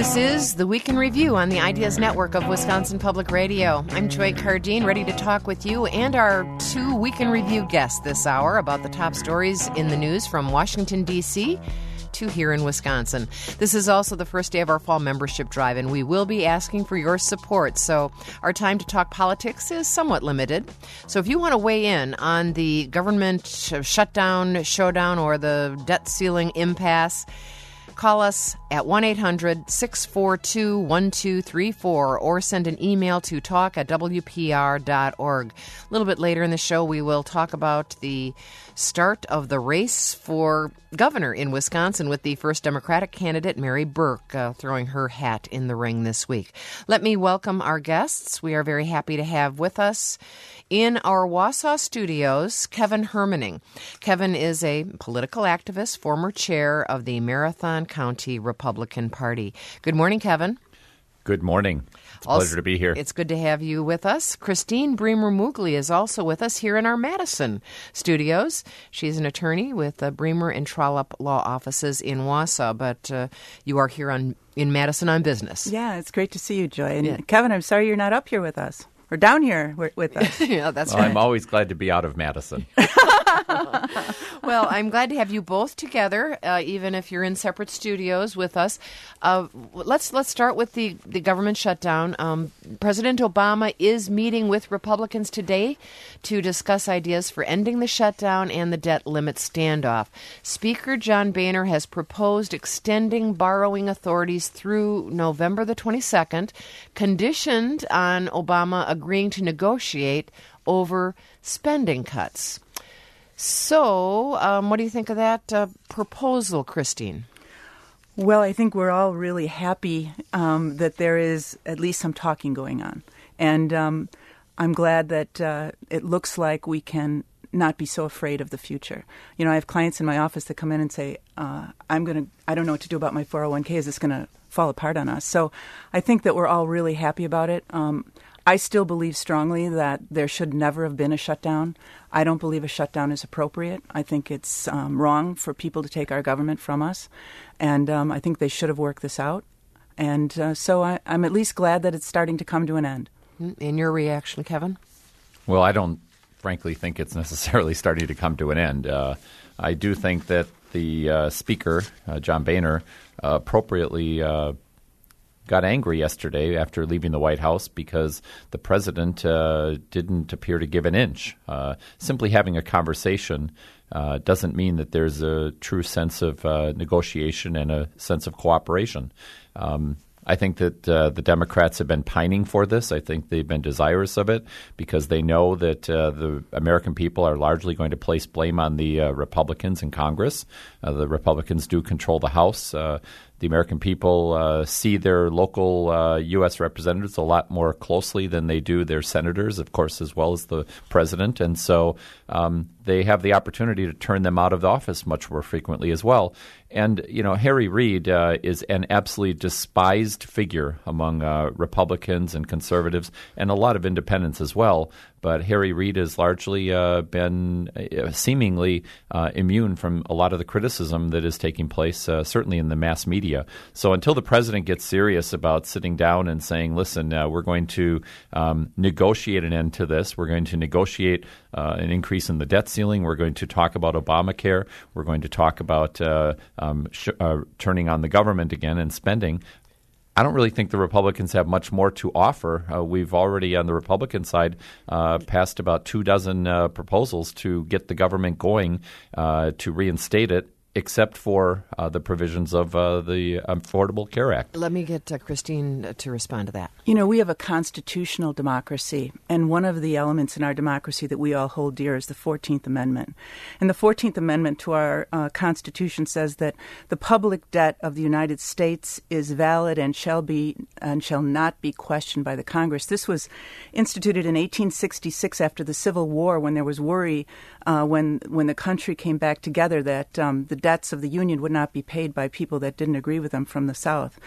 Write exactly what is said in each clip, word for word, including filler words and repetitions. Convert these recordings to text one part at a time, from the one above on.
This is the Week in Review on the Ideas Network of Wisconsin Public Radio. I'm Joy Cardine, ready to talk with you and our two Week in Review guests this hour about the top stories in the news from Washington, D C to here in Wisconsin. This is also the first day of our fall membership drive, and we will be asking for your support. So our time to talk politics is somewhat limited. So if you want to weigh in on the government shutdown, showdown, or the debt ceiling impasse, call us at one eight hundred six four two one two three four or send an email to talk at w p r dot org. A little bit later in the show, we will talk about the start of the race for governor in Wisconsin with the first Democratic candidate, Mary Burke, uh, throwing her hat in the ring this week. Let me welcome our guests. We are very happy to have with us in our Wausau studios, Kevin Hermaning. Kevin is a political activist, former chair of the Marathon County Republican Party. Good morning, Kevin. Good morning. It's a also, pleasure to be here. It's good to have you with us. Christine Bremer-Mugli is also with us here in our Madison studios. She's an attorney with uh, Bremer and Trollope Law Offices in Wausau, but uh, you are here on in Madison on business. Yeah, it's great to see you, Joy. And yeah. Kevin, I'm sorry you're not up here with us. Or down here with us. Yeah, that's well, right. I'm always glad to be out of Madison. Well, I'm glad to have you both together, uh, even if you're in separate studios with us. Uh, let's let's start with the, the government shutdown. Um, President Obama is meeting with Republicans today to discuss ideas for ending the shutdown and the debt limit standoff. Speaker John Boehner has proposed extending borrowing authorities through November the twenty-second, conditioned on Obama agreeing to negotiate over spending cuts. So, um, what do you think of that uh, proposal, Christine? Well, I think we're all really happy um, that there is at least some talking going on. And um, I'm glad that uh, it looks like we can not be so afraid of the future. You know, I have clients in my office that come in and say, uh, I'm going to, I don't know what to do about my four oh one k. Is this going to fall apart on us? So I think that we're all really happy about it. Um, I still believe strongly that there should never have been a shutdown. I don't believe a shutdown is appropriate. I think it's um, wrong for people to take our government from us. And um, I think they should have worked this out. And uh, so I, I'm at least glad that it's starting to come to an end. In your reaction, Kevin? Well, I don't frankly think it's necessarily starting to come to an end. Uh, I do think that the uh, Speaker, uh, John Boehner, uh, appropriately uh, got angry yesterday after leaving the White House because the president uh, didn't appear to give an inch. Uh, simply having a conversation uh, doesn't mean that there's a true sense of uh, negotiation and a sense of cooperation. Um, I think that uh, the Democrats have been pining for this. I think they've been desirous of it because they know that uh, the American people are largely going to place blame on the uh, Republicans in Congress. Uh, the Republicans do control the House. Uh, The American people uh, see their local uh, U S representatives a lot more closely than they do their senators, of course, as well as the president. And so um, they have the opportunity to turn them out of the office much more frequently as well. And, you know, Harry Reid uh, is an absolutely despised figure among uh, Republicans and conservatives and a lot of independents as well. But Harry Reid has largely uh, been uh, seemingly uh, immune from a lot of the criticism that is taking place, uh, certainly in the mass media. So until the president gets serious about sitting down and saying, listen, uh, we're going to um, negotiate an end to this. We're going to negotiate uh, an increase in the debt ceiling. We're going to talk about Obamacare. We're going to talk about uh, um, sh- uh, turning on the government again and spending. I don't really think the Republicans have much more to offer. Uh, we've already, on the Republican side, uh, passed about two dozen uh, proposals to get the government going, uh, to reinstate it, except for uh, the provisions of uh, the Affordable Care Act. Let me get uh, Christine to respond to that. You know, we have a constitutional democracy, and one of the elements in our democracy that we all hold dear is the fourteenth Amendment. And the fourteenth Amendment to our uh, Constitution says that the public debt of the United States is valid and shall be and shall not be questioned by the Congress. This was instituted in eighteen sixty-six after the Civil War, when there was worry uh, when when the country came back together that um, the debts of the Union would not be paid by people that didn't agree with them from the South.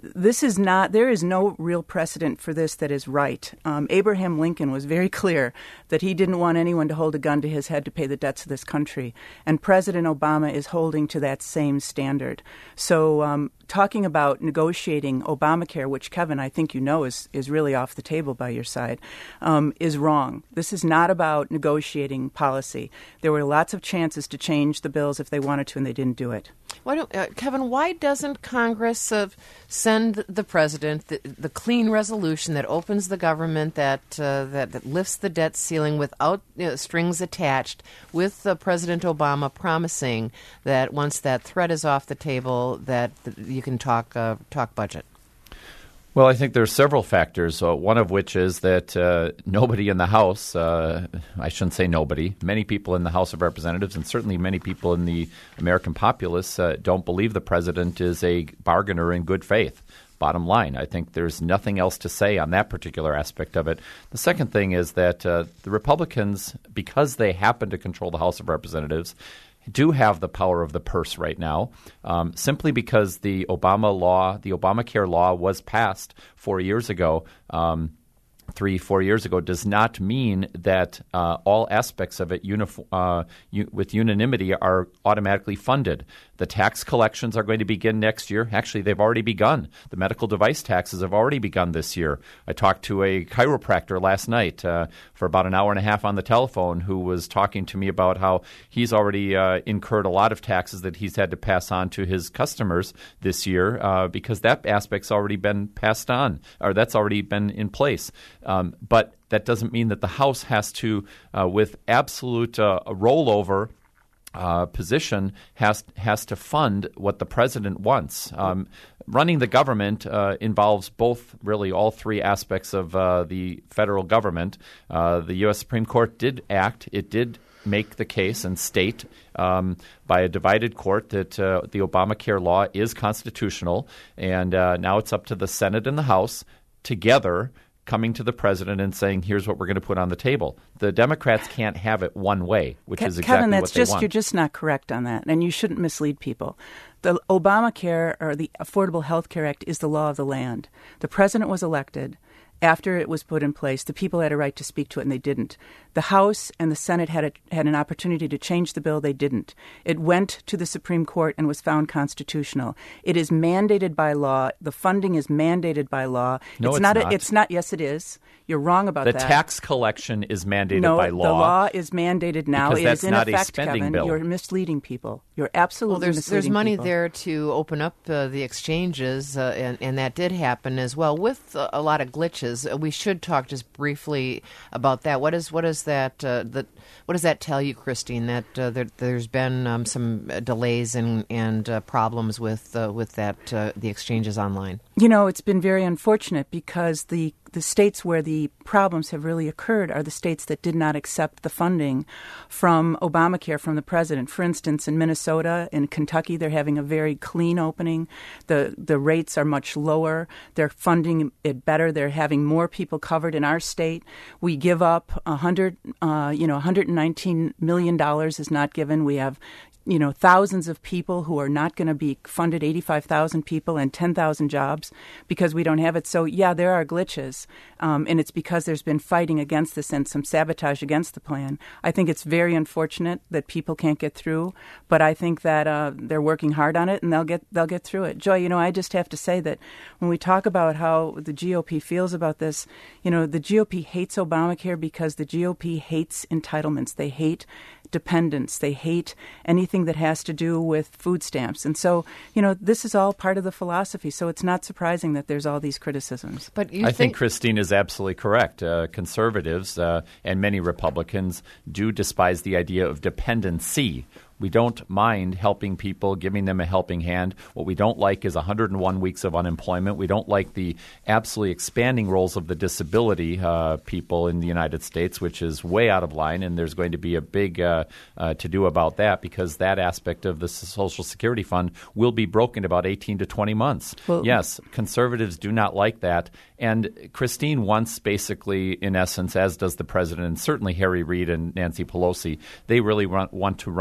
this is not, there is no real precedent for this that is right. Um, Abraham Lincoln was very clear that he didn't want anyone to hold a gun to his head to pay the debts of this country. And President Obama is holding to that same standard. So um, talking about negotiating Obamacare, which, Kevin, I think you know is, is really off the table by your side, um, is wrong. This is not about negotiating policy. There were lots of chances to change the bills if they wanted to, and they didn't do it. Why don't, uh, Kevin, why doesn't Congress uh, send the president the, the clean resolution that opens the government, that uh, that, that lifts the debt ceiling without you know, strings attached, with uh, President Obama promising that once that threat is off the table, that you can talk uh, talk budget? Well, I think there are several factors, uh, one of which is that uh, nobody in the House, uh, I shouldn't say nobody, many people in the House of Representatives and certainly many people in the American populace uh, don't believe the president is a bargainer in good faith. Bottom line, I think there's nothing else to say on that particular aspect of it. The second thing is that uh, the Republicans, because they happen to control the House of Representatives, do have the power of the purse right now, um, simply because the Obama law, the Obamacare law was passed four years ago, um, three, four years ago, does not mean that uh, all aspects of it unif- uh, u- with unanimity are automatically funded. The tax collections are going to begin next year. Actually, they've already begun. The medical device taxes have already begun this year. I talked to a chiropractor last night uh, for about an hour and a half on the telephone who was talking to me about how he's already uh, incurred a lot of taxes that he's had to pass on to his customers this year uh, because that aspect's already been passed on, or that's already been in place. Um, but that doesn't mean that the House has to, uh, with absolute uh, rollover, Uh, position has has to fund what the president wants. Um, running the government uh, involves both, really, all three aspects of uh, the federal government. Uh, the U S Supreme Court did act. It did make the case and state um, by a divided court that uh, the Obamacare law is constitutional, and uh, now it's up to the Senate and the House together coming to the president and saying, here's what we're going to put on the table. The Democrats can't have it one way, which Ke- is exactly Kevin, that's what they just, want. You're just not correct on that, and you shouldn't mislead people. The Obamacare, or the Affordable Health Care Act, is the law of the land. The president was elected. After it was put in place, the people had a right to speak to it, and they didn't. The House and the Senate had a, had an opportunity to change the bill. They didn't. It went to the Supreme Court and was found constitutional. It is mandated by law. The funding is mandated by law. No, it's, it's not. not. A, it's not. Yes, it is. You're wrong about the that. The tax collection is mandated no, by law. the law is mandated now. Because it that's is in not effect, a spending Kevin. bill. You're misleading people. You're absolutely well, there's, misleading there's money people. there to open up uh, the exchanges, uh, and, and that did happen as well with uh, a lot of glitches. Uh, we should talk just briefly about that. What is what is that? Uh, that what does that tell you, Christine? That uh, there, there's been um, some delays and and uh, problems with uh, with that uh, the exchanges online. You know, it's been very unfortunate because the the states where the problems have really occurred are the states that did not accept the funding from Obamacare from the president. For instance, in Minnesota, in Kentucky, they're having a very clean opening. The the rates are much lower. They're funding it better. They're having more people covered. In our state, we give up a hundred, uh, you know, one hundred nineteen million dollars is not given. We have you know, thousands of people who are not going to be funded, eighty-five thousand people and ten thousand jobs because we don't have it. So, yeah, there are glitches, um, and it's because there's been fighting against this and some sabotage against the plan. I think it's very unfortunate that people can't get through, but I think that uh, they're working hard on it and they'll get they'll get through it. Joy, you know, I just have to say that when we talk about how the G O P feels about this, you know, the G O P hates Obamacare because the G O P hates entitlements. They hate dependence. They hate anything that has to do with food stamps. And so, you know, this is all part of the philosophy. So it's not surprising that there's all these criticisms. But you I think, think Christine is absolutely correct. Uh, conservatives uh, and many Republicans do despise the idea of dependency. We don't mind helping people, giving them a helping hand. What we don't like is one hundred one weeks of unemployment. We don't like the absolutely expanding roles of the disability uh, people in the United States, which is way out of line, and there's going to be a big uh, uh, to-do about that because that aspect of the Social Security Fund will be broken in about eighteen to twenty months. Well, yes, conservatives do not like that. And Christine wants basically, in essence, as does the president, and certainly Harry Reid and Nancy Pelosi, they really run, want to run a dictatorship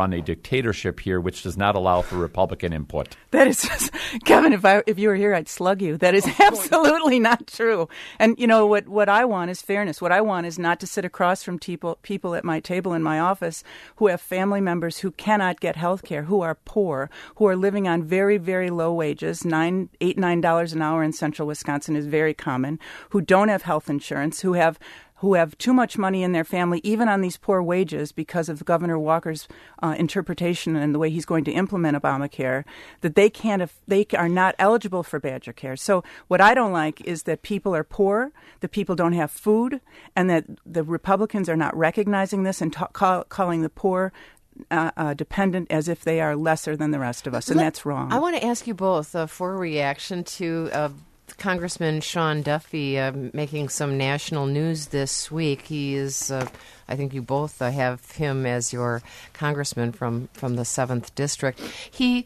dictatorship here, which does not allow for Republican input. That is, just, Kevin, if I if you were here, I'd slug you. That is absolutely not true. And, you know, what, what I want is fairness. What I want is not to sit across from people, people at my table in my office who have family members who cannot get health care, who are poor, who are living on very, very low wages. Nine, eight, nine dollars an hour in central Wisconsin is very common, who don't have health insurance, who have who have too much money in their family, even on these poor wages, because of Governor Walker's uh, interpretation and the way he's going to implement Obamacare, that they can't, af- they are not eligible for Badger Care. So what I don't like is that people are poor, that people don't have food, and that the Republicans are not recognizing this and ta- call, calling the poor Uh, uh, dependent as if they are lesser than the rest of us, and Let, that's wrong. I want to ask you both uh, for a reaction to uh, Congressman Sean Duffy uh, making some national news this week. He is, uh, I think you both uh, have him as your congressman from, from the seventh District. He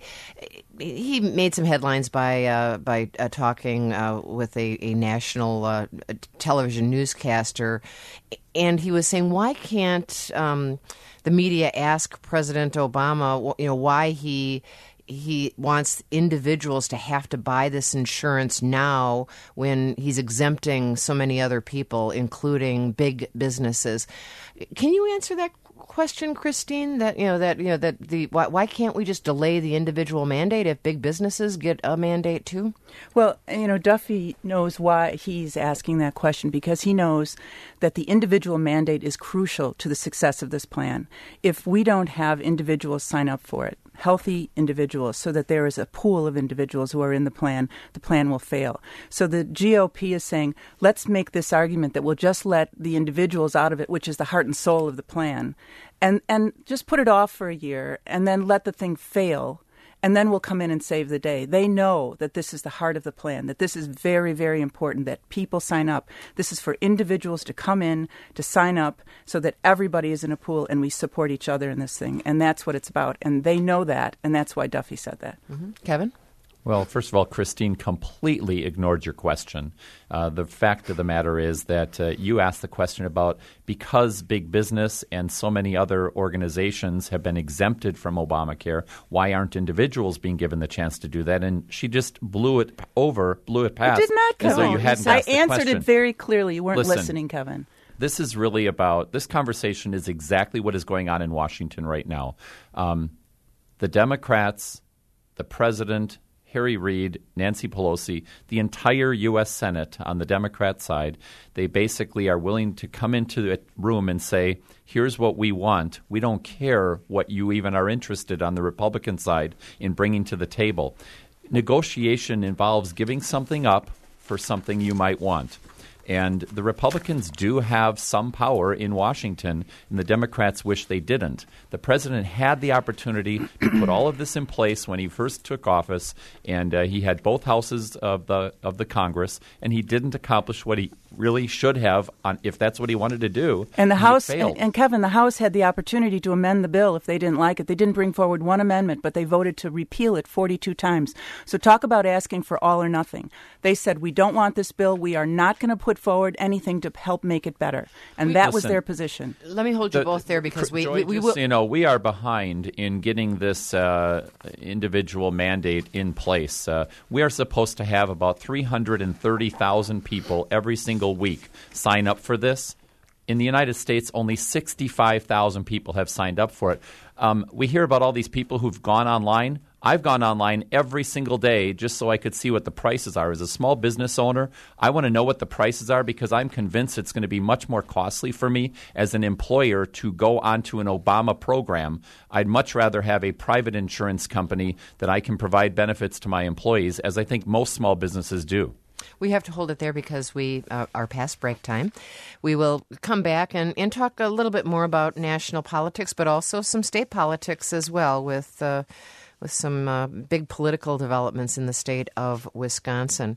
he made some headlines by uh, by uh, talking uh, with a, a national uh, television newscaster, and he was saying, why can't um, the media ask President Obama, you know, why he he wants individuals to have to buy this insurance now when he's exempting so many other people, including big businesses. Can you answer that question, Christine? That you know that you know that the why, why can't we just delay the individual mandate if big businesses get a mandate too? Well, you know, Duffy knows why he's asking that question, because he knows that the individual mandate is crucial to the success of this plan. If we don't have individuals sign up for it, healthy individuals, so that there is a pool of individuals who are in the plan, the plan will fail. So the G O P is saying, let's make this argument that we'll just let the individuals out of it, which is the heart and soul of the plan, and, and just put it off for a year and then let the thing fail. And then we'll come in and save the day. They know that this is the heart of the plan, that this is very, very important, that people sign up. This is for individuals to come in, to sign up, so that everybody is in a pool and we support each other in this thing. And that's what it's about. And they know that, and that's why Duffy said that. Mm-hmm. Kevin? Well, first of all, Christine completely ignored your question. Uh, the fact of the matter is that uh, you asked the question about because big business and so many other organizations have been exempted from Obamacare, why aren't individuals being given the chance to do that? And she just blew it over, blew it past. I did not, Kevin. As though you hadn't I asked the answered question. it very clearly. You weren't Listen, listening, Kevin. This is really about – this conversation is exactly what is going on in Washington right now. Um, the Democrats, the president – Harry Reid, Nancy Pelosi, the entire U S Senate on the Democrat side, they basically are willing to come into the room and say, here's what we want. We don't care what you even are interested on the Republican side in bringing to the table. Negotiation involves giving something up for something you might want. And the Republicans do have some power in Washington, and the Democrats wish they didn't. The president had the opportunity to put all of this in place when he first took office, and uh, he had both houses of the of the Congress, and he didn't accomplish what he really should have on, if that's what he wanted to do. And the he House, failed. and, and Kevin, the House had the opportunity to amend the bill if they didn't like it. They didn't bring forward one amendment, but they voted to repeal it forty-two times. So talk about asking for all or nothing. They said, we don't want this bill. We are not going to put forward anything to help make it better. And we, that listen, was their position. Let me hold you the, both there because we, Joy, we, we just will. so you know, we are behind in getting this uh, individual mandate in place. Uh, we are supposed to have about three hundred thirty thousand people every single week sign up for this. In the United States, only sixty-five thousand people have signed up for it. Um, we hear about all these people who've gone online. I've gone online every single day just so I could see what the prices are. As a small business owner, I want to know what the prices are because I'm convinced it's going to be much more costly for me as an employer to go onto an Obama program. I'd much rather have a private insurance company that I can provide benefits to my employees, as I think most small businesses do. We have to hold it there because we uh, are past break time. We will come back and, and talk a little bit more about national politics, but also some state politics as well with uh, with some uh, big political developments in the state of Wisconsin.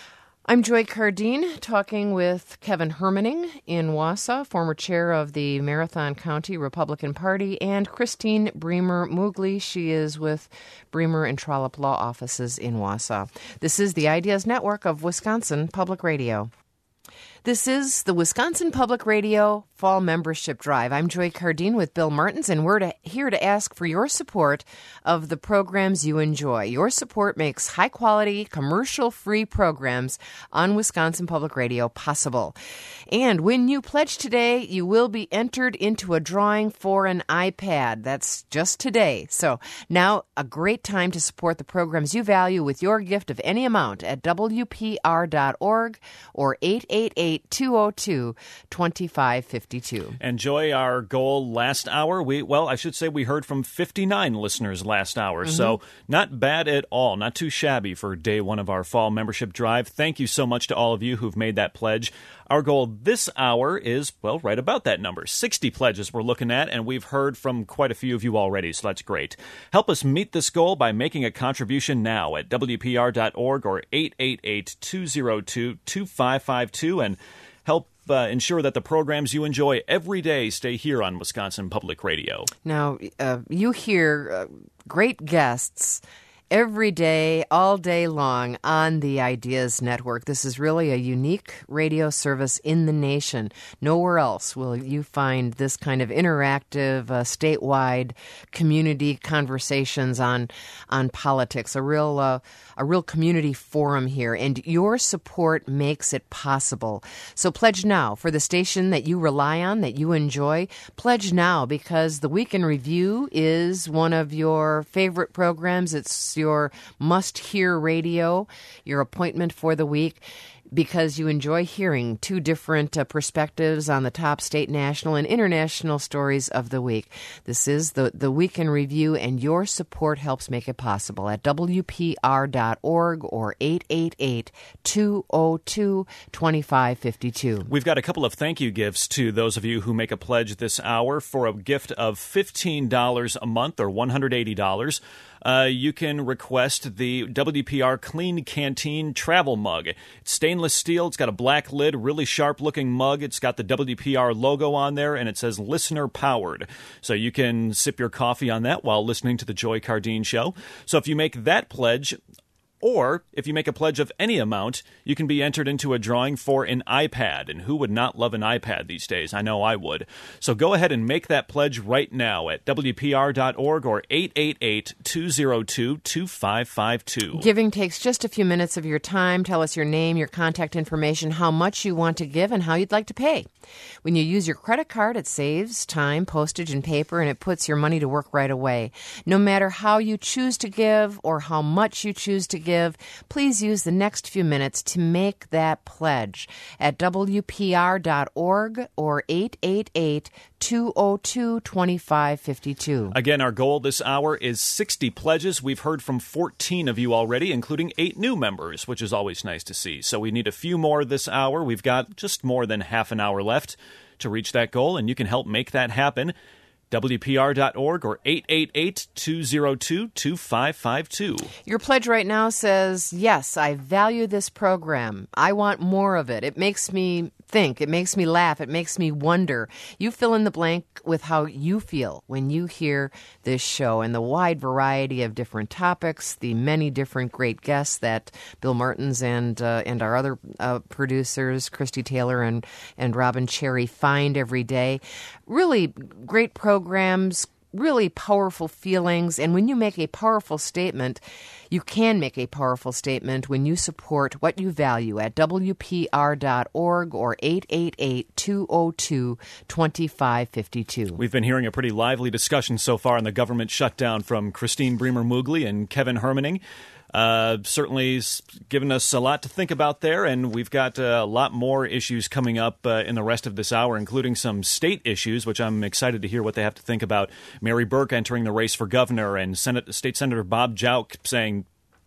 I'm Joy Cardine, talking with Kevin Hermaning in Wausau, former chair of the Marathon County Republican Party, and Christine Bremer-Moogly. She is with Bremer and Trollope Law Offices in Wausau. This is the Ideas Network of Wisconsin Public Radio. This is the Wisconsin Public Radio Fall Membership Drive. I'm Joy Cardine with Bill Martins, and we're to, here to ask for your support of the programs you enjoy. Your support makes high-quality, commercial-free programs on Wisconsin Public Radio possible. And when you pledge today, you will be entered into a drawing for an iPad. That's just today. So now a great time to support the programs you value with your gift of any amount at W P R dot org or eight eight eight, two oh two, two five five two. And Joy, our goal last hour, we well, I should say we heard from fifty-nine listeners last hour, mm-hmm. so not bad at all, not too shabby for day one of our fall membership drive. Thank you so much to all of you who've made that pledge. Our goal this hour is, well, right about that number. sixty pledges we're looking at, and we've heard from quite a few of you already, so that's great. Help us meet this goal by making a contribution now at W P R dot org or eight eight eight, two oh two, two five five two, and help uh, ensure that the programs you enjoy every day stay here on Wisconsin Public Radio. Now, uh, you hear uh, great guests every day, all day long on the Ideas Network. This is really a unique radio service in the nation. Nowhere else will you find this kind of interactive, uh, statewide community conversations on on politics. A real uh, a real community forum here, and your support makes it possible. So pledge now for the station that you rely on, that you enjoy. Pledge now because the Week in Review is one of your favorite programs. It's your must-hear radio, your appointment for the week, because you enjoy hearing two different uh, perspectives on the top state, national, and international stories of the week. This is the, the Week in Review, and your support helps make it possible at W P R dot org or eight eight eight, two oh two, two five five two. We've got a couple of thank you gifts to those of you who make a pledge this hour for a gift of fifteen dollars a month or one hundred eighty dollars. Uh, you can request the W P R Clean Canteen travel mug. It's stainless steel. It's got a black lid, really sharp-looking mug. It's got the W P R logo on there, and it says listener-powered. So you can sip your coffee on that while listening to the Joy Cardine Show. So if you make that pledge, or if you make a pledge of any amount, you can be entered into a drawing for an iPad. And who would not love an iPad these days? I know I would. So go ahead and make that pledge right now at W P R dot org or eight eight eight, two oh two, two five five two. Giving takes just a few minutes of your time. Tell us your name, your contact information, how much you want to give, and how you'd like to pay. When you use your credit card, it saves time, postage, and paper, and it puts your money to work right away. No matter how you choose to give or how much you choose to give, Give, please use the next few minutes to make that pledge at W P R dot org or eight eight eight, two oh two, two five five two. Again, our goal this hour is sixty pledges. We've heard from fourteen of you already, including eight new members, which is always nice to see. So we need a few more this hour. We've got just more than half an hour left to reach that goal, and you can help make that happen. W P R dot org or eight eight eight, two oh two, two five five two. Your pledge right now says, yes, I value this program. I want more of it. It makes me think. It makes me laugh. It makes me wonder. You fill in the blank with how you feel when you hear this show and the wide variety of different topics, the many different great guests that Bill Martins and uh, and our other uh, producers, Christy Taylor and, and Robin Cherry, find every day. Really great programs, really powerful feelings. And when you make a powerful statement, you can make a powerful statement when you support what you value at W P R dot org or eight eight eight, two oh two, two five five two. We've been hearing a pretty lively discussion so far on the government shutdown from Christine Bremer-Moogly and Kevin Hermaning. Uh, certainly given us a lot to think about there, and we've got uh, a lot more issues coming up uh, in the rest of this hour, including some state issues, which I'm excited to hear what they have to think about. Mary Burke entering the race for governor, and Senate, State Senator Bob Jauch saying,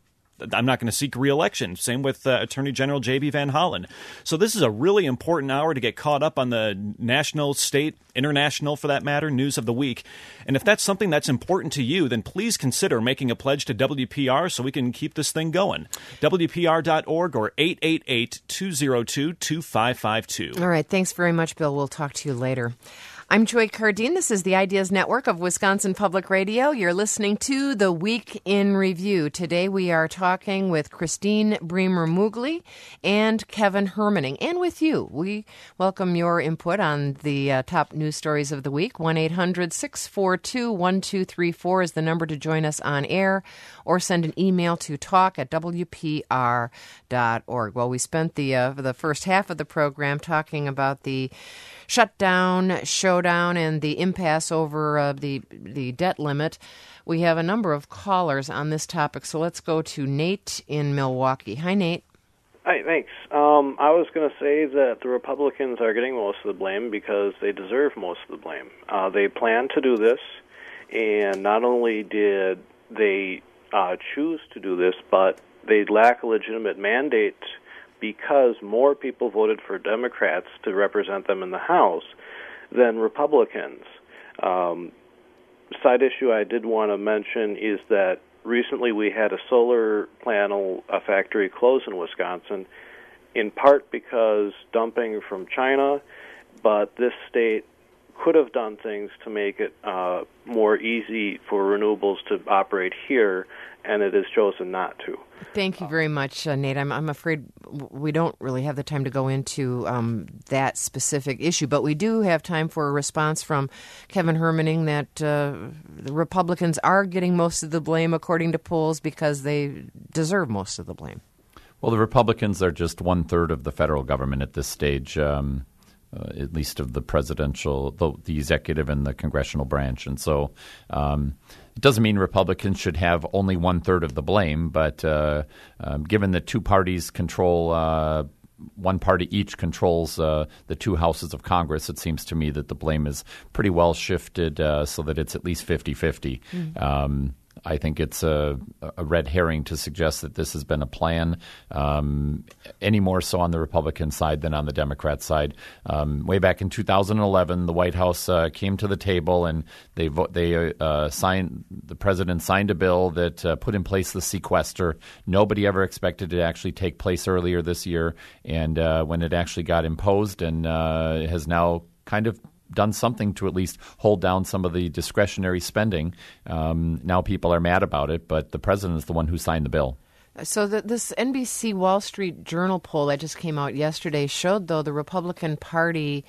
I'm not going to seek re-election. Same with uh, Attorney General J B Van Hollen. So this is a really important hour to get caught up on the national, state, international, for that matter, news of the week. And if that's something that's important to you, then please consider making a pledge to W P R so we can keep this thing going. W P R dot org or eight eight eight, two oh two, two five five two. All right. Thanks very much, Bill. We'll talk to you later. I'm Joy Cardine. This is the Ideas Network of Wisconsin Public Radio. You're listening to The Week in Review. Today we are talking with Christine Bremer-Mugli and Kevin Hermaning. And with you, we welcome your input on the uh, top news stories of the week. one eight hundred six four two one two three four is the number to join us on air, or send an email to talk at w p r dot org. Well, we spent the, uh, the first half of the program talking about the shutdown, showdown, and the impasse over uh, the the debt limit. We have a number of callers on this topic, so let's go to Nate in Milwaukee. Hi, Nate. Hi, thanks. Um, I was going to say that the Republicans are getting most of the blame because they deserve most of the blame. Uh, they planned to do this, and not only did they uh, choose to do this, but they lack a legitimate mandate because more people voted for Democrats to represent them in the House than Republicans. Um, side issue I did want to mention is that recently we had a solar panel a factory close in Wisconsin, in part because dumping from China, but this state could have done things to make it uh, more easy for renewables to operate here, and it has chosen not to. Thank you very much, uh, Nate. I'm, I'm afraid we don't really have the time to go into um, that specific issue, but we do have time for a response from Kevin Hermaning that uh, the Republicans are getting most of the blame, according to polls, because they deserve most of the blame. Well, the Republicans are just one-third of the federal government at this stage. Um Uh, at least of the presidential, the, the executive and the congressional branch. And so um, it doesn't mean Republicans should have only one-third of the blame, but uh, um, given that two parties control, uh, one party each controls uh, the two houses of Congress, it seems to me that the blame is pretty well shifted uh, so that it's at least fifty-fifty. Mm-hmm. Um I think it's a, a red herring to suggest that this has been a plan, um, any more so on the Republican side than on the Democrat side. Um, way back in two thousand eleven, the White House uh, came to the table and they vo- they uh, signed. The president signed a bill that uh, put in place the sequester. Nobody ever expected it to actually take place earlier this year, and uh, when it actually got imposed and uh, has now kind of done something to at least hold down some of the discretionary spending. Um, now people are mad about it, but the president is the one who signed the bill. So the, this N B C Wall Street Journal poll that just came out yesterday showed, though, the Republican Party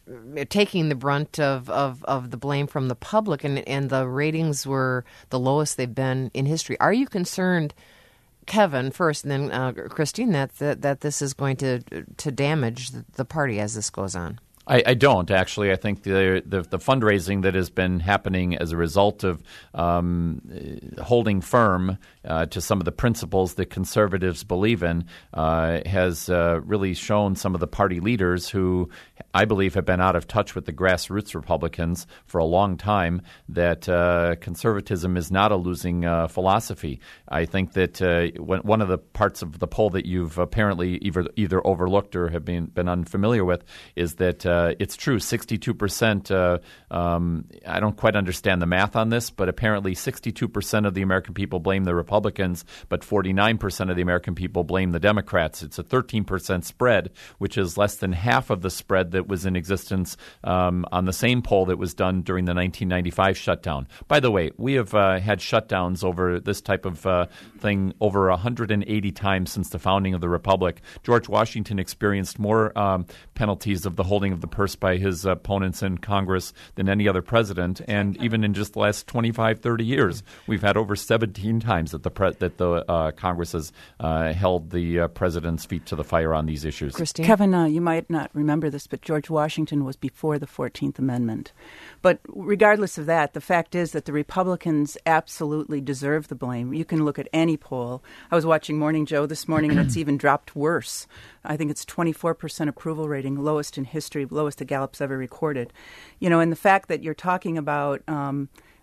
taking the brunt of, of, of the blame from the public, and, and the ratings were the lowest they've been in history. Are you concerned, Kevin, first, and then uh, Christine, that, that that this is going to to damage the party as this goes on? I, I don't, actually. I think the, the the fundraising that has been happening as a result of um, holding firm uh, to some of the principles that conservatives believe in uh, has uh, really shown some of the party leaders who I believe have been out of touch with the grassroots Republicans for a long time that uh, conservatism is not a losing uh, philosophy. I think that uh, when, one of the parts of the poll that you've apparently either, either overlooked or have been, been unfamiliar with is that uh, it's true, sixty-two percent, uh, um, I don't quite understand the math on this, but apparently sixty-two percent of the American people blame the Republicans, but forty-nine percent of the American people blame the Democrats. It's a thirteen percent spread, which is less than half of the spread that was in existence um, on the same poll that was done during the nineteen ninety-five shutdown. By the way, we have uh, had shutdowns over this type of uh, thing over one hundred eighty times since the founding of the Republic. George Washington experienced more um, penalties of the holding of the purse by his opponents in Congress than any other president. And even in just the last twenty-five, thirty years, we've had over seventeen times that the pre- that the uh, Congress has uh, held the uh, president's feet to the fire on these issues. Christine? Kevin, uh, you might not remember this, but George Washington was before the fourteenth Amendment. But regardless of that, the fact is that the Republicans absolutely deserve the blame. You can look at any poll. I was watching Morning Joe this morning, and it's even dropped worse. I think it's twenty-four percent approval rating, lowest in history, lowest the Gallup's ever recorded. You know, and the fact that you're talking about um,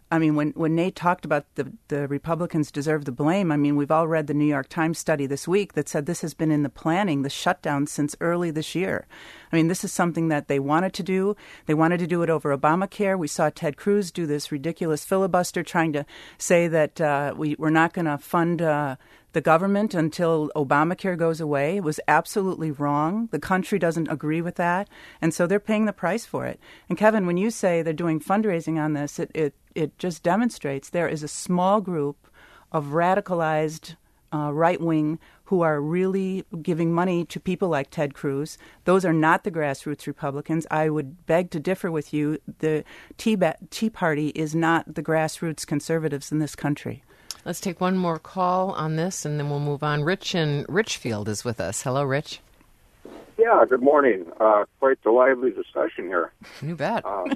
I mean, when, when Nate talked about the, the Republicans deserve the blame, I mean, we've all read the New York Times study this week that said this has been in the planning, the shutdown, since early this year. I mean, this is something that they wanted to do. They wanted to do it over Obamacare. We saw Ted Cruz do this ridiculous filibuster trying to say that uh, we, we're not going to fund uh, the government until Obamacare goes away. It was absolutely wrong. The country doesn't agree with that. And so they're paying the price for it. And Kevin, when you say they're doing fundraising on this, it, it, it just demonstrates there is a small group of radicalized uh, right-wing who are really giving money to people like Ted Cruz. Those are not the grassroots Republicans. I would beg to differ with you. The Tea, ba- Tea Party is not the grassroots conservatives in this country. Let's take one more call on this, and then we'll move on. Rich in Richfield is with us. Hello, Rich. Yeah, good morning. Uh, quite the lively discussion here. You bet. Uh,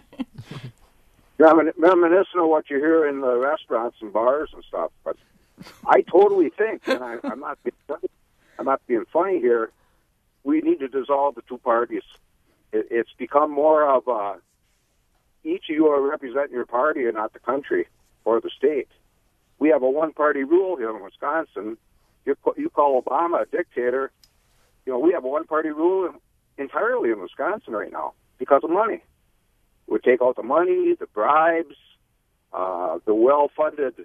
remin- reminiscent of what you hear in the restaurants and bars and stuff. But I totally think, and I, I'm not being funny, I'm not being funny here, we need to dissolve the two parties. It, it's become more of uh, each of you are representing your party and not the country or the state. We have a one-party rule here in Wisconsin. You, you call Obama a dictator. You know, we have a one-party rule entirely in Wisconsin right now because of money. We take out the money, the bribes, uh, the well-funded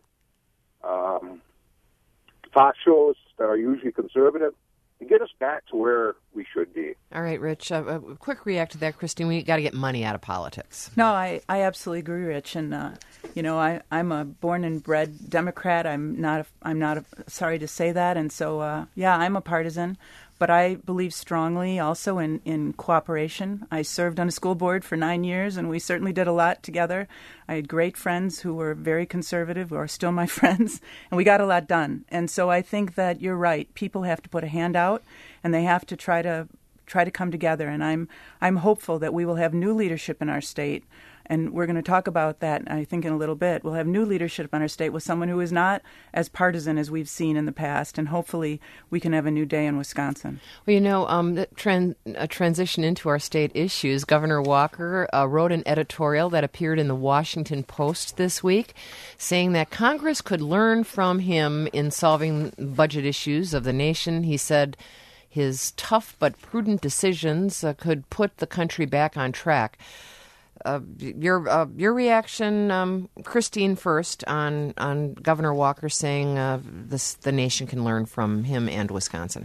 um, talk shows that are usually conservative, to get us back to where we should be. All right, Rich, uh, a quick react to that, Christine. We got to get money out of politics. No, I, I absolutely agree, Rich. And, uh, you know, I, I'm a born and bred Democrat. I'm not, a, I'm not a, sorry to say that. And so, uh, yeah, I'm a partisan. But I believe strongly also in, in cooperation. I served on a school board for nine years, and we certainly did a lot together. I had great friends who were very conservative, who are still my friends, and we got a lot done. And so I think that you're right. People have to put a hand out, and they have to try to try to come together. And I'm I'm hopeful that we will have new leadership in our state. And we're going to talk about that, I think, in a little bit. We'll have new leadership in our state with someone who is not as partisan as we've seen in the past. And hopefully we can have a new day in Wisconsin. Well, you know, um, the tran- a transition into our state issues. Governor Walker uh, wrote an editorial that appeared in the Washington Post this week saying that Congress could learn from him in solving budget issues of the nation. He said his tough but prudent decisions uh, could put the country back on track. Uh, your uh, your reaction, um, Christine, first on on Governor Walker saying uh, this the nation can learn from him and Wisconsin.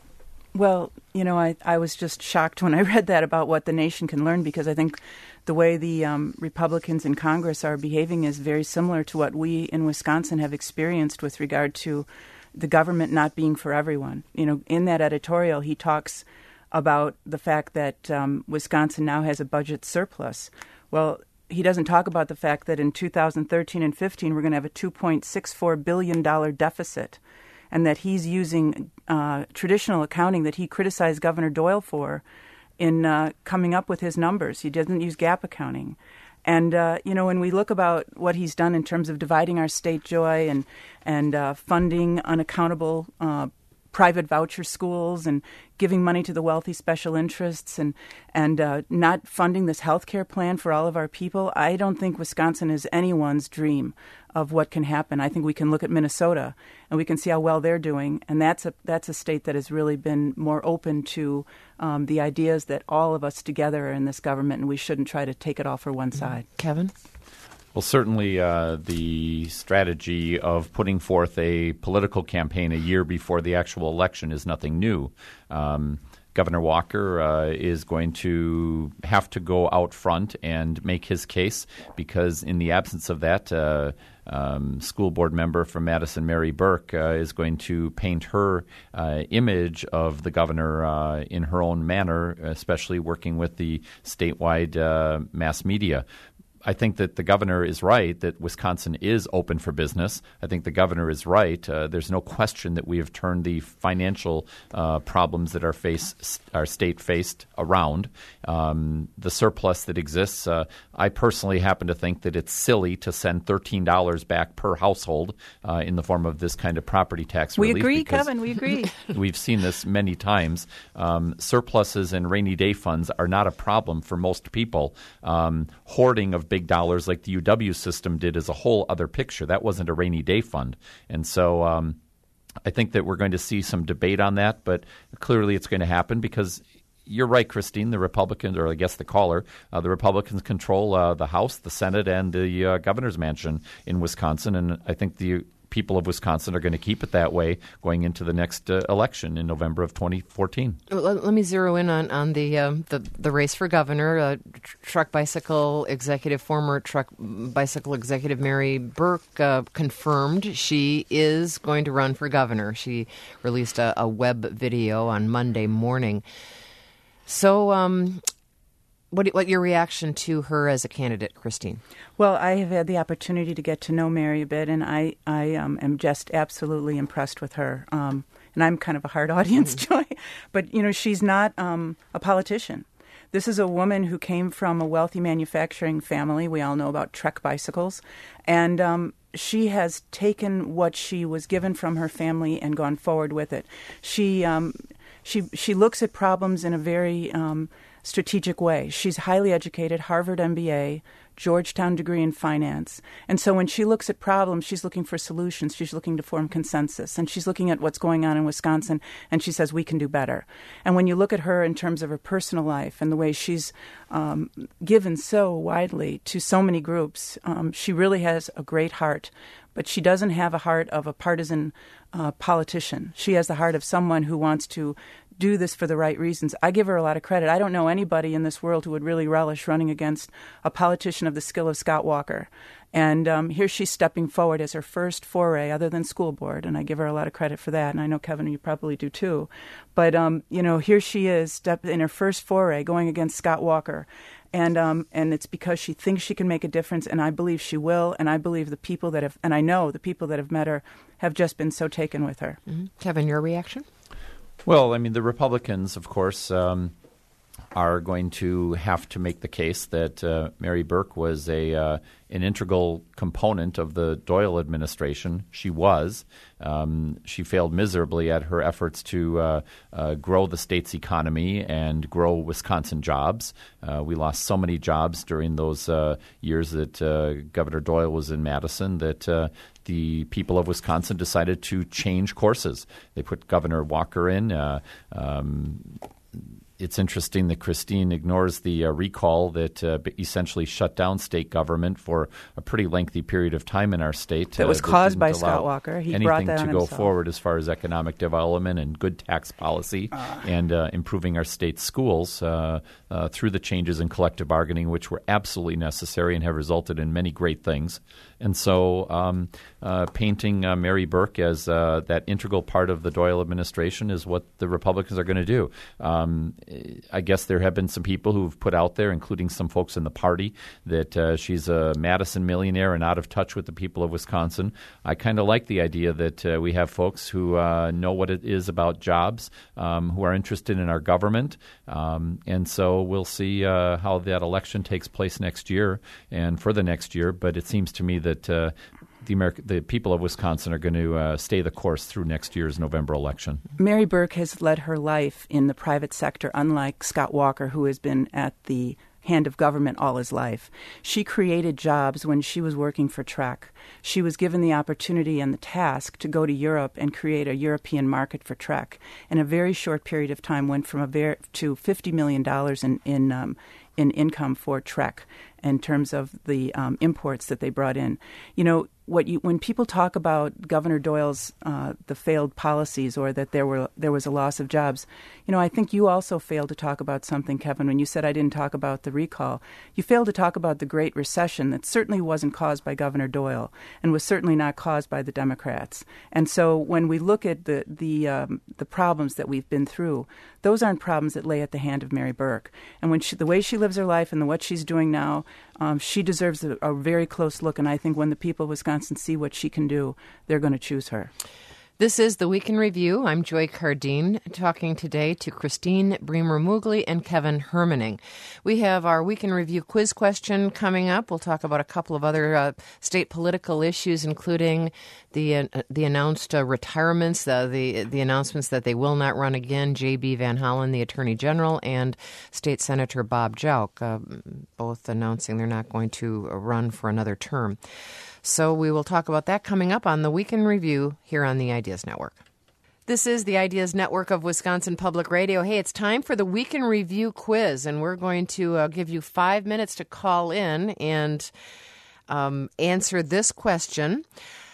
Well, you know, I, I was just shocked when I read that about what the nation can learn, because I think the way the um, Republicans in Congress are behaving is very similar to what we in Wisconsin have experienced with regard to the government not being for everyone. You know, in that editorial, he talks about the fact that um, Wisconsin now has a budget surplus. Well, he doesn't talk about the fact that in two thousand thirteen and fifteen, we're going to have a two point six four billion dollars deficit, and that he's using uh, traditional accounting that he criticized Governor Doyle for in uh, coming up with his numbers. He doesn't use GAAP accounting. And, uh, you know, when we look about what he's done in terms of dividing our state joy and, and uh, funding unaccountable uh private voucher schools and giving money to the wealthy special interests and and uh, not funding this health care plan for all of our people, I don't think Wisconsin is anyone's dream of what can happen. I think we can look at Minnesota and we can see how well they're doing, and that's a that's a state that has really been more open to um, the ideas that all of us together are in this government, and we shouldn't try to take it all for one side. Kevin? Well, certainly uh, the strategy of putting forth a political campaign a year before the actual election is nothing new. Um, Governor Walker uh, is going to have to go out front and make his case, because in the absence of that, uh, um, school board member from Madison, Mary Burke, uh, is going to paint her uh, image of the governor uh, in her own manner, especially working with the statewide uh, mass media. I think that the governor is right that Wisconsin is open for business. I think the governor is right. Uh, there's no question that we have turned the financial uh, problems that our face, our state faced around. Um, the surplus that exists, uh, I personally happen to think that it's silly to send thirteen dollars back per household uh, in the form of this kind of property tax we relief. We agree, Kevin. We agree. We've seen this many times. Um, surpluses and rainy day funds are not a problem for most people. Um, hoarding of big dollars like the U W system did is a whole other picture. That wasn't a rainy day fund. And so um, I think that we're going to see some debate on that, but clearly it's going to happen because you're right, Christine, the Republicans, or I guess the caller, uh, the Republicans control uh, the House, the Senate, and the uh, governor's mansion in Wisconsin, and I think the people of Wisconsin are going to keep it that way going into the next uh, election in November of twenty fourteen. Let, let me zero in on, on the, um, the the race for governor. Uh, tr- truck bicycle executive, former truck bicycle executive Mary Burke uh, confirmed she is going to run for governor. She released a, a web video on Monday morning. So um, what what your reaction to her as a candidate, Christine? Well, I have had the opportunity to get to know Mary a bit, and I, I um, am just absolutely impressed with her. Um, and I'm kind of a hard audience, mm-hmm. Joy. But, you know, she's not um, a politician. This is a woman who came from a wealthy manufacturing family. We all know about Trek bicycles. And um, she has taken what she was given from her family and gone forward with it. She um, she she looks at problems in a very um, strategic way. She's highly educated, Harvard M B A, Georgetown degree in finance. And so when she looks at problems, she's looking for solutions. She's looking to form consensus. And she's looking at what's going on in Wisconsin, and she says, we can do better. And when you look at her in terms of her personal life and the way she's um, given so widely to so many groups, um, she really has a great heart. But she doesn't have a heart of a partisan uh, politician. She has the heart of someone who wants to do this for the right reasons. I give her a lot of credit. I don't know anybody in this world who would really relish running against a politician of the skill of Scott Walker. And um, here she's stepping forward as her first foray other than school board, and I give her a lot of credit for that, and I know, Kevin, you probably do too. But, um, you know, here she is step in her first foray going against Scott Walker. And um, and it's because she thinks she can make a difference, and I believe she will, and I believe the people that have, and I know the people that have met her have just been so taken with her. Mm-hmm. Kevin, your reaction? Well, I mean, the Republicans, of course, um, are going to have to make the case that uh, Mary Burke was a uh, an integral component of the Doyle administration. She was. Um, she failed miserably at her efforts to uh, uh, grow the state's economy and grow Wisconsin jobs. Uh, we lost so many jobs during those uh, years that uh, Governor Doyle was in Madison that uh, the people of Wisconsin decided to change courses. They put Governor Walker in. Uh, um, It's interesting that Christine ignores the uh, recall that uh, essentially shut down state government for a pretty lengthy period of time in our state. That was uh, that caused by Scott Walker. He brought that on anything to go himself. forward as far as economic development and good tax policy uh. and uh, improving our state schools uh, uh, through the changes in collective bargaining, which were absolutely necessary and have resulted in many great things. And so um, uh, painting uh, Mary Burke as uh, that integral part of the Doyle administration is what the Republicans are going to do. Um, I guess there have been some people who've put out there, including some folks in the party, that uh, she's a Madison millionaire and out of touch with the people of Wisconsin. I kind of like the idea that uh, we have folks who uh, know what it is about jobs, um, who are interested in our government. Um, and so we'll see uh, how that election takes place next year and for the next year. But it seems to me that that uh, the America, the people of Wisconsin are going to uh, stay the course through next year's November election. Mary Burke has led her life in the private sector, unlike Scott Walker, who has been at the hand of government all his life. She created jobs when she was working for Trek. She was given the opportunity and the task to go to Europe and create a European market for Trek. In a very short period of time, went from a ver- to fifty million dollars in in, um, in income for Trek in terms of the um, imports that they brought in. You know, what you, when people talk about Governor Doyle's uh, the failed policies or that there were there was a loss of jobs, you know, I think you also failed to talk about something, Kevin, when you said I didn't talk about the recall. You failed to talk about the Great Recession that certainly wasn't caused by Governor Doyle and was certainly not caused by the Democrats. And so when we look at the the um, the problems that we've been through, those aren't problems that lay at the hand of Mary Burke. And when she, the way she lives her life and the, what she's doing now, um, she deserves a, a very close look. And I think when the people of Wisconsin see what she can do, they're going to choose her. This is the Week in Review. I'm Joy Cardine, talking today to Christine Bremer-Mugli and Kevin Hermaning. We have our Week in Review quiz question coming up. We'll talk about a couple of other uh, state political issues, including the uh, the announced uh, retirements, uh, the the announcements that they will not run again. J B. Van Hollen, the Attorney General, and State Senator Bob Jauch, uh, both announcing they're not going to run for another term. So we will talk about that coming up on the Week in Review here on the Ideas Network. This is the Ideas Network of Wisconsin Public Radio. Hey, it's time for the Week in Review quiz, and we're going to uh, give you five minutes to call in and um, answer this question.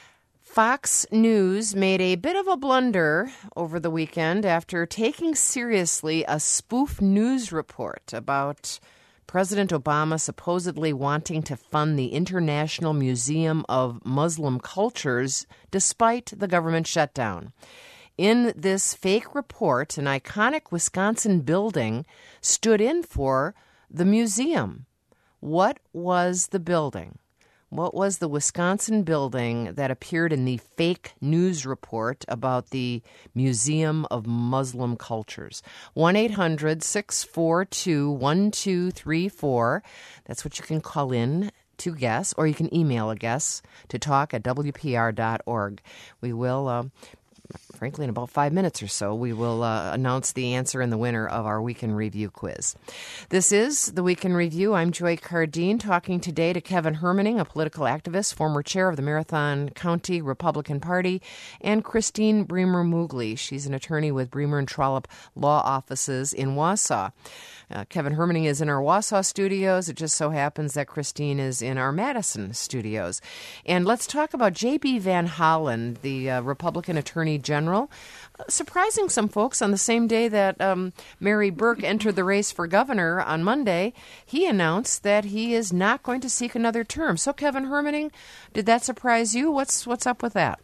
Fox News made a bit of a blunder over the weekend after taking seriously a spoof news report about President Obama supposedly wanting to fund the International Museum of Muslim Cultures despite the government shutdown. In this fake report, an iconic Wisconsin building stood in for the museum. What was the building? What was the Wisconsin building that appeared in the fake news report about the Museum of Muslim Cultures? one eight hundred six four two one two three four. That's what you can call in to guess, or you can email a guess to talk at w p r dot org. We will... Uh, Frankly, in about five minutes or so, we will uh, announce the answer and the winner of our Week in Review quiz. This is the Week in Review. I'm Joy Cardine, talking today to Kevin Hermaning, a political activist, former chair of the Marathon County Republican Party, and Christine Bremer-Mugli. She's an attorney with Bremer and Trollope Law Offices in Wausau. Uh, Kevin Hermaning is in our Wausau studios. It just so happens that Christine is in our Madison studios. And let's talk about J B. Van Hollen, the uh, Republican Attorney General, uh, surprising some folks on the same day that um, Mary Burke entered the race for governor on Monday. He announced that he is not going to seek another term. So, Kevin Hermaning, did that surprise you? What's what's up with that?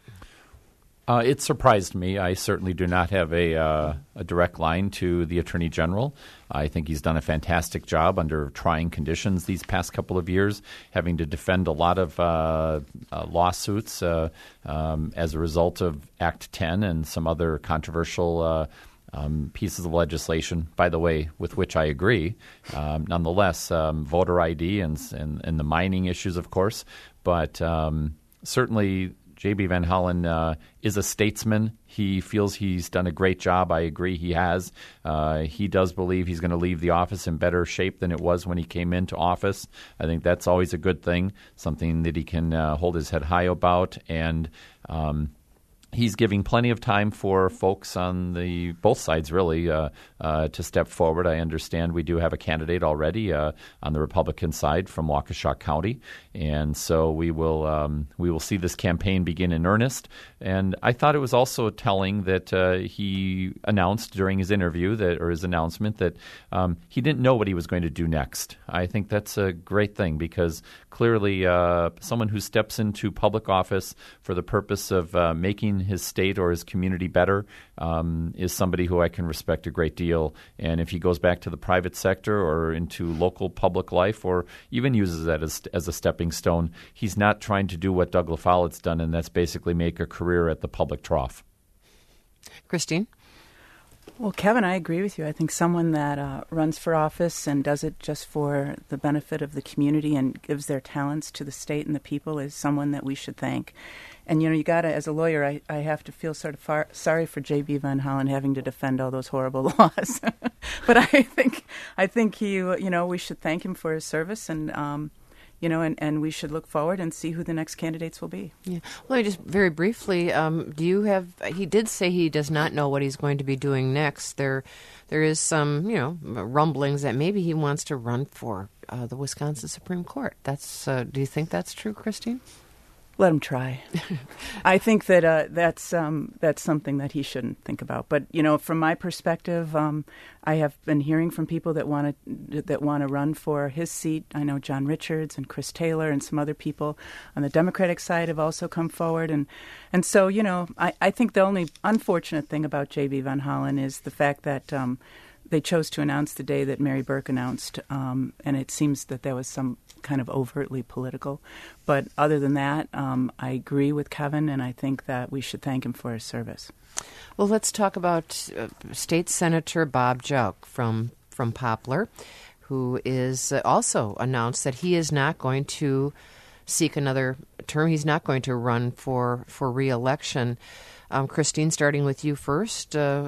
Uh, it surprised me. I certainly do not have a, uh, a direct line to the Attorney General. I think he's done a fantastic job under trying conditions these past couple of years, having to defend a lot of uh, uh, lawsuits uh, um, as a result of Act ten and some other controversial uh, um, pieces of legislation, by the way, with which I agree. Um, nonetheless, um, voter I D and, and, and the mining issues, of course, but um, certainly J B. Van Hollen uh, is a statesman. He feels he's done a great job. I agree he has. Uh, he does believe he's going to leave the office in better shape than it was when he came into office. I think that's always a good thing, something that he can uh, hold his head high about. And um, he's giving plenty of time for folks on the both sides, really, uh, uh, to step forward. I understand we do have a candidate already uh, on the Republican side from Waukesha County, and so we will um, we will see this campaign begin in earnest. And I thought it was also telling that uh, he announced during his interview that, or his announcement, that um, he didn't know what he was going to do next. I think that's a great thing, because clearly uh, someone who steps into public office for the purpose of uh, making his state or his community better um, is somebody who I can respect a great deal. And if he goes back to the private sector or into local public life, or even uses that as, as a stepping stone, he's not trying to do what Doug LaFollette's done, and that's basically make a career at the public trough. Christine? Well, Kevin, I agree with you. I think someone that uh, runs for office and does it just for the benefit of the community and gives their talents to the state and the people is someone that we should thank. And, you know, you got to, as a lawyer, I, I have to feel sort of far, sorry for J B. Van Hollen having to defend all those horrible laws. But I think I think he, you know, we should thank him for his service, and um, you know, and, and we should look forward and see who the next candidates will be. Yeah. Well, just very briefly, um, do you have, he did say he does not know what he's going to be doing next. There, there is some, you know, rumblings that maybe he wants to run for uh, the Wisconsin Supreme Court. That's, uh, do you think that's true, Christine? Let him try. I think that uh, that's um, that's something that he shouldn't think about. But you know, from my perspective, um, I have been hearing from people that want to that want to run for his seat. I know John Richards and Chris Taylor and some other people on the Democratic side have also come forward. And and so you know, I, I think the only unfortunate thing about J B. Van Hollen is the fact that. Um, they chose to announce the day that Mary Burke announced, um, and it seems that there was some kind of overtly political. But other than that, um, I agree with Kevin, and I think that we should thank him for his service. Well, let's talk about uh, State Senator Bob Jauch from, from Poplar, who is uh, also announced that he is not going to seek another term. He's not going to run for, for re-election. Um, Christine, starting with you first, uh,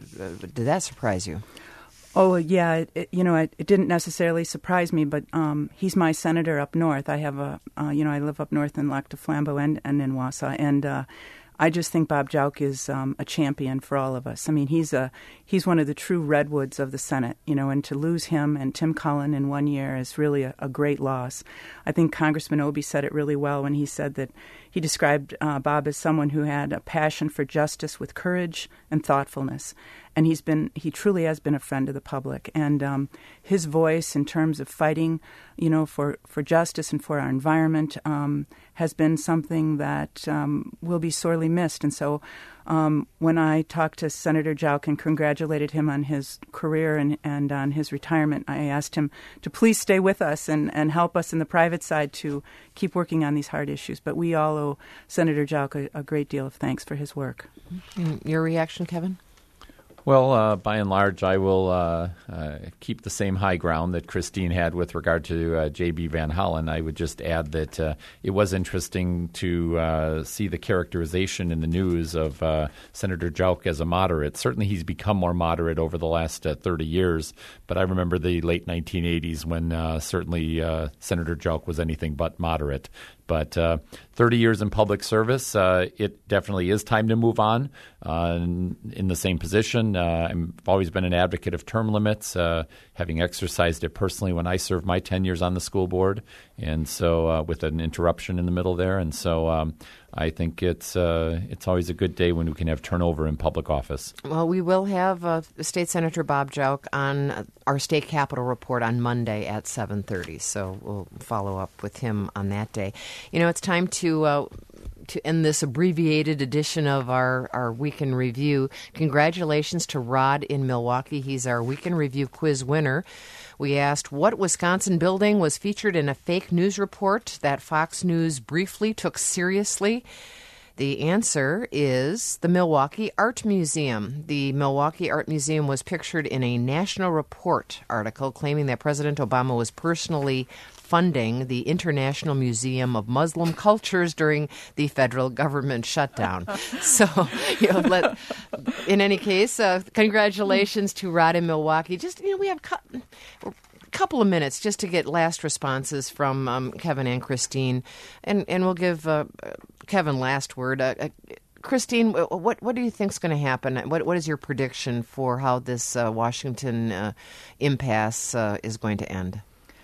did that surprise you? Oh, yeah. It, it, you know, it, it didn't necessarily surprise me, but um, he's my senator up north. I have a, uh, you know, I live up north in Lac du Flambeau and, and in Wausau, and uh, I just think Bob Jauch is um, a champion for all of us. I mean, he's a he's one of the true redwoods of the Senate, you know, and to lose him and Tim Cullen in one year is really a, a great loss. I think Congressman Obey said it really well when he said that he described uh, Bob as someone who had a passion for justice with courage and thoughtfulness. And he's been, he truly has been a friend of the public. And um, his voice in terms of fighting, you know, for, for justice and for our environment um, has been something that um, will be sorely missed. And so um, when I talked to Senator Jauch and congratulated him on his career and, and on his retirement, I asked him to please stay with us and, and help us in the private side to keep working on these hard issues. But we all owe Senator Jauch a, a great deal of thanks for his work. Your reaction, Kevin? Well, uh, by and large, I will uh, uh, keep the same high ground that Christine had with regard to uh, J B Van Hollen. I would just add that uh, it was interesting to uh, see the characterization in the news of uh, Senator Jauch as a moderate. Certainly he's become more moderate over the last uh, thirty years, but I remember the late nineteen eighties when uh, certainly uh, Senator Jauch was anything but moderate. But uh, thirty years in public service, uh, it definitely is time to move on uh, in, in the same position. Uh, I've always been an advocate of term limits, uh, having exercised it personally when I served my ten years on the school board, and so uh, with an interruption in the middle there. And so um, I think it's uh, it's always a good day when we can have turnover in public office. Well, we will have uh, State Senator Bob Jauch on our state capitol report on Monday at seven thirty, so we'll follow up with him on that day. You know, it's time to uh, to end this abbreviated edition of our, our Week in Review. Congratulations to Rod in Milwaukee. He's our Week in Review quiz winner. We asked what Wisconsin building was featured in a fake news report that Fox News briefly took seriously. The answer is the Milwaukee Art Museum. The Milwaukee Art Museum was pictured in a National Report article claiming that President Obama was personally funding the International Museum of Muslim Cultures during the federal government shutdown. So, you know, let, in any case, uh, congratulations to Rod in Milwaukee. Just, you know, we have cu- a couple of minutes just to get last responses from um, Kevin and Christine, and and we'll give uh, Kevin last word. Uh, uh, Christine, what what do you think is going to happen? What what is your prediction for how this uh, Washington uh, impasse uh, is going to end?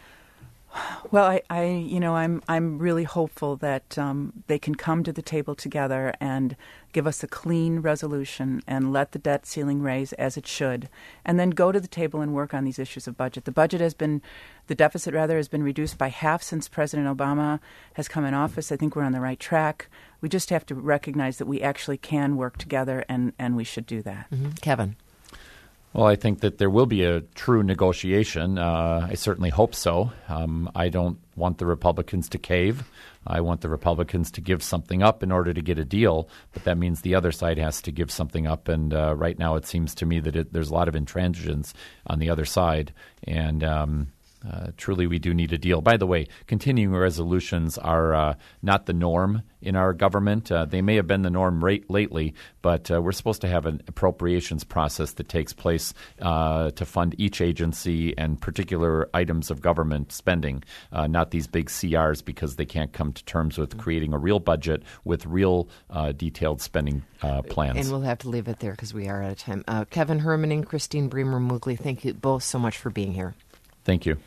Well, I, I, you know, I'm I'm really hopeful that um, they can come to the table together and give us a clean resolution and let the debt ceiling raise as it should, and then go to the table and work on these issues of budget. The budget has been, the deficit rather, has been reduced by half since President Obama has come in office. I think we're on the right track. We just have to recognize that we actually can work together, and, and we should do that. Mm-hmm. Kevin. Well, I think that there will be a true negotiation. Uh, I certainly hope so. Um, I don't want the Republicans to cave. I want the Republicans to give something up in order to get a deal, but that means the other side has to give something up. And uh, right now it seems to me that it, there's a lot of intransigence on the other side, and um, uh, truly we do need a deal. By the way, continuing resolutions are uh, not the norm in our government. Uh, they may have been the norm rate lately, but uh, we're supposed to have an appropriations process that takes place uh, to fund each agency and particular items of government spending, uh, not these big C Rs because they can't come to terms with creating a real budget with real uh, detailed spending uh, plans. And we'll have to leave it there because we are out of time. Uh, Kevin Herman and Christine Bremer-Mugli, thank you both so much for being here. Thank you.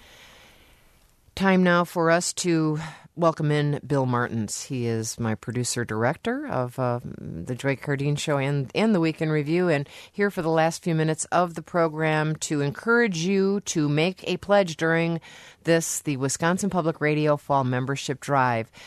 Time now for us to welcome in Bill Martins. He is my producer-director of uh, the Joy Cardine Show and, and the Week in Review, and here for the last few minutes of the program to encourage you to make a pledge during this, the Wisconsin Public Radio Fall Membership Drive.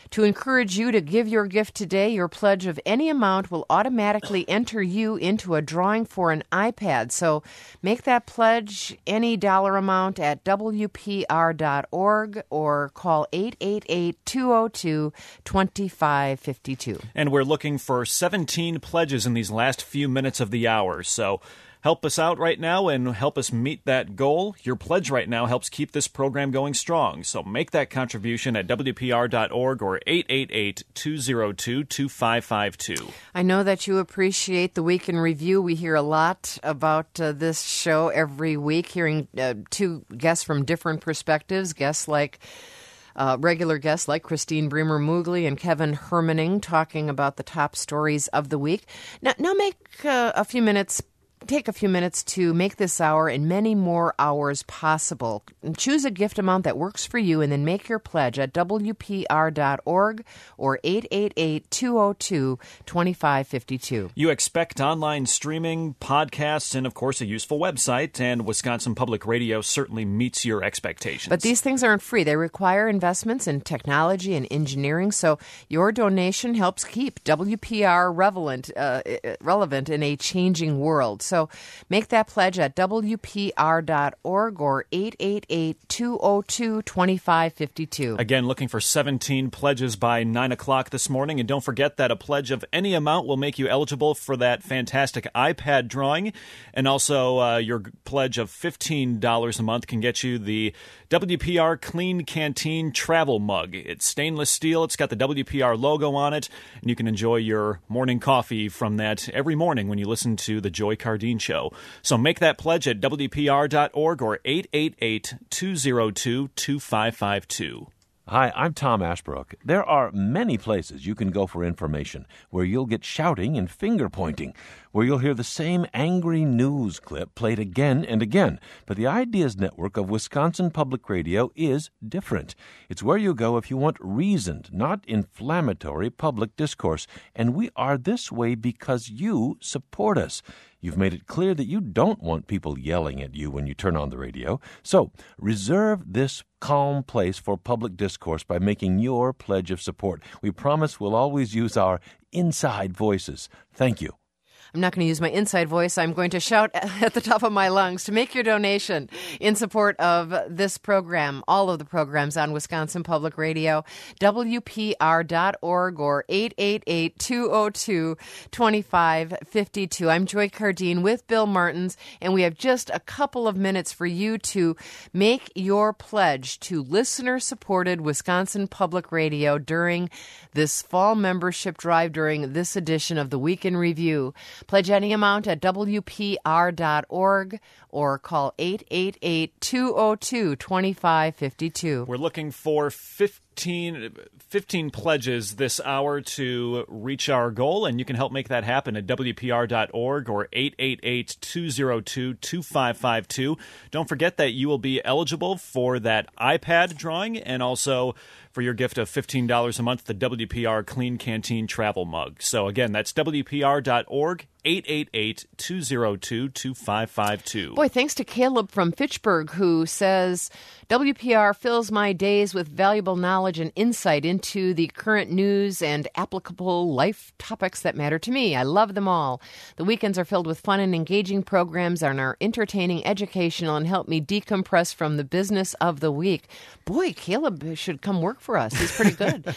To encourage you to give your gift today, your pledge of any amount will automatically enter you into a drawing for an iPad. So make that pledge any dollar amount at W P R dot org or call eight eight eight, two oh two, two five five two. And we're looking for seventeen pledges in these last few minutes of the hour. So help us out right now and help us meet that goal. Your pledge right now helps keep this program going strong. So make that contribution at W P R dot org or eight eight eight, two oh two, two five five two. I know that you appreciate the Week in Review. We hear a lot about uh, this show every week, hearing uh, two guests from different perspectives, guests like Uh, regular guests like Christine Bremer-Moogly and Kevin Hermaning talking about the top stories of the week. Now, now make uh, a few minutes, take a few minutes to make this hour and many more hours possible. Choose a gift amount that works for you and then make your pledge at W P R dot org or eight eight eight, two oh two, two five five two. You expect online streaming, podcasts, and, of course, a useful website, and Wisconsin Public Radio certainly meets your expectations. But these things aren't free. They require investments in technology and engineering, so your donation helps keep W P R relevant, uh, relevant in a changing world. So make that pledge at W P R dot org or eight eight eight, two oh two, two five five two. Again, looking for seventeen pledges by nine o'clock this morning. And don't forget that a pledge of any amount will make you eligible for that fantastic iPad drawing. And also, uh, your pledge of fifteen dollars a month can get you the W P R Clean Canteen Travel Mug. It's stainless steel. It's got the W P R logo on it. And you can enjoy your morning coffee from that every morning when you listen to the Joy Cardine Show. So make that pledge at W P R dot org or eight eight eight, two oh two, two five five two. Hi, I'm Tom Ashbrook. There are many places you can go for information where you'll get shouting and finger-pointing, where you'll hear the same angry news clip played again and again. But the Ideas Network of Wisconsin Public Radio is different. It's where you go if you want reasoned, not inflammatory public discourse. And we are this way because you support us. You've made it clear that you don't want people yelling at you when you turn on the radio. So reserve this calm place for public discourse by making your pledge of support. We promise we'll always use our inside voices. Thank you. I'm not going to use my inside voice. I'm going to shout at the top of my lungs to make your donation in support of this program, all of the programs on Wisconsin Public Radio, W P R dot org or eight eight eight, two oh two, two five five two. I'm Joy Cardine with Bill Martins, and we have just a couple of minutes for you to make your pledge to listener-supported Wisconsin Public Radio during this fall membership drive, during this edition of the Week in Review. Pledge any amount at W P R dot org or call eight eight eight, two oh two, two five five two. We're looking for fifteen, fifteen pledges this hour to reach our goal, and you can help make that happen at W P R dot org or eight eight eight, two oh two, two five five two. Don't forget that you will be eligible for that iPad drawing and also for your gift of fifteen dollars a month, the W P R Clean Canteen Travel Mug. So again, that's W P R dot org, eight eight eight, two oh two, two five five two. Boy, thanks to Caleb from Fitchburg, who says, W P R fills my days with valuable knowledge and insight into the current news and applicable life topics that matter to me. I love them all. The weekends are filled with fun and engaging programs and are entertaining, educational, and help me decompress from the business of the week. Boy, Caleb should come work for us. He's pretty good.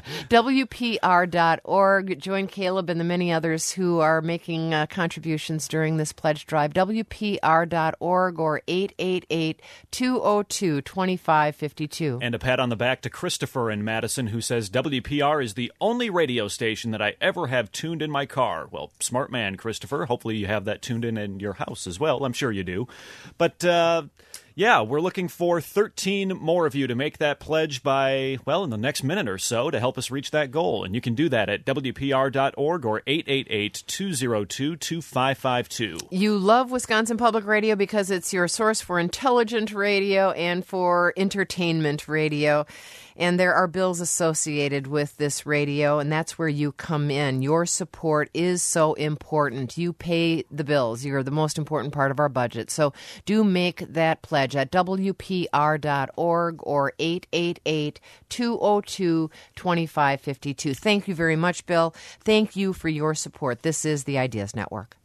W P R dot org. Join Caleb and the many others who are making uh, contributions during this pledge drive. W P R dot org or eight eight eight, two oh two, two five five two. And a pat on the back to Christopher in Madison, who says W P R is the only radio station that I ever have tuned in my car. Well, smart man, Christopher. Hopefully you have that tuned in in your house as well. I'm sure you do. But, uh... yeah, we're looking for thirteen more of you to make that pledge by, well, in the next minute or so to help us reach that goal. And you can do that at W P R dot org or eight eight eight, two oh two, two five five two. You love Wisconsin Public Radio because it's your source for intelligent radio and for entertainment radio. And there are bills associated with this radio, and that's where you come in. Your support is so important. You pay the bills. You're the most important part of our budget. So do make that pledge pledge at W P R dot org or eight eight eight, two oh two, two five five two. Thank you very much, Bill. Thank you for your support. This is the Ideas Network.